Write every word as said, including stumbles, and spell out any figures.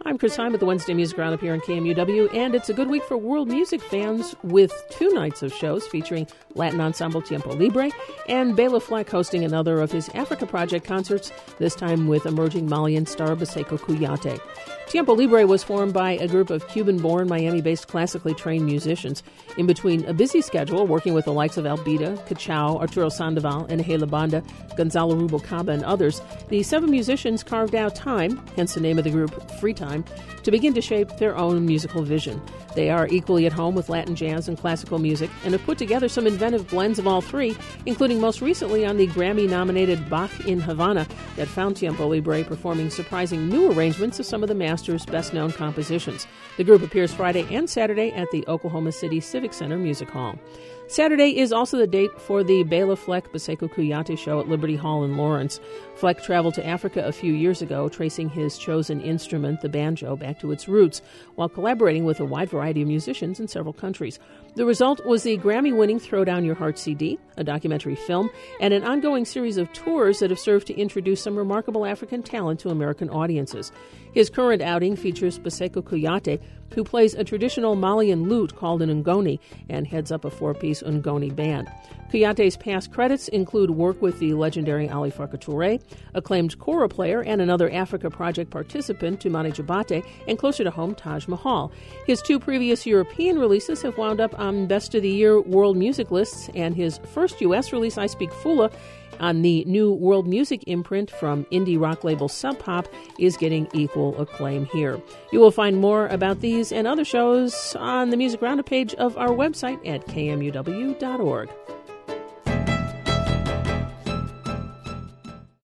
I'm Chris Heim with the Wednesday Music Roundup here on K M U W, and it's a good week for world music fans with two nights of shows featuring Latin ensemble Tiempo Libre and Bela Fleck hosting another of his Africa Project concerts, this time with emerging Malian star Baseko Kouyaté. Tiempo Libre was formed by a group of Cuban-born, Miami-based classically trained musicians. In between a busy schedule, working with the likes of Albeida, Cachao, Arturo Sandoval, Enejé La Banda, Gonzalo Rubalcaba, and others, the seven musicians carved out time, hence the name of the group, Free Time, to begin to shape their own musical vision. They are equally at home with Latin jazz and classical music and have put together some inventive blends of all three, including most recently on the Grammy-nominated Bach in Havana that found Tiempo Libre performing surprising new arrangements of some of the master's best-known compositions. The group appears Friday and Saturday at the Oklahoma City Civic Center Music Hall. Saturday is also the date for the Bela Fleck Baseko Kouyaté show at Liberty Hall in Lawrence. Fleck traveled to Africa a few years ago, tracing his chosen instrument, the banjo, back to its roots, while collaborating with a wide variety of musicians in several countries. The result was the Grammy-winning Throw Down Your Heart C D, a documentary film, and an ongoing series of tours that have served to introduce some remarkable African talent to American audiences. His current outing features Baseko Kouyaté, who plays a traditional Malian lute called an ngoni and heads up a four-piece ngoni band. Kouyaté's past credits include work with the legendary Ali Farka Touré, acclaimed kora player and another Africa Project participant, Toumani Diabaté, and closer to home, Taj Mahal. His two previous European releases have wound up on Best of the Year world music lists, and his first U S release, I Speak Fula, on the new world music imprint from indie rock label Sub Pop, is getting equal acclaim here. You will find more about these and other shows on the Music Roundup page of our website at K M U W dot org.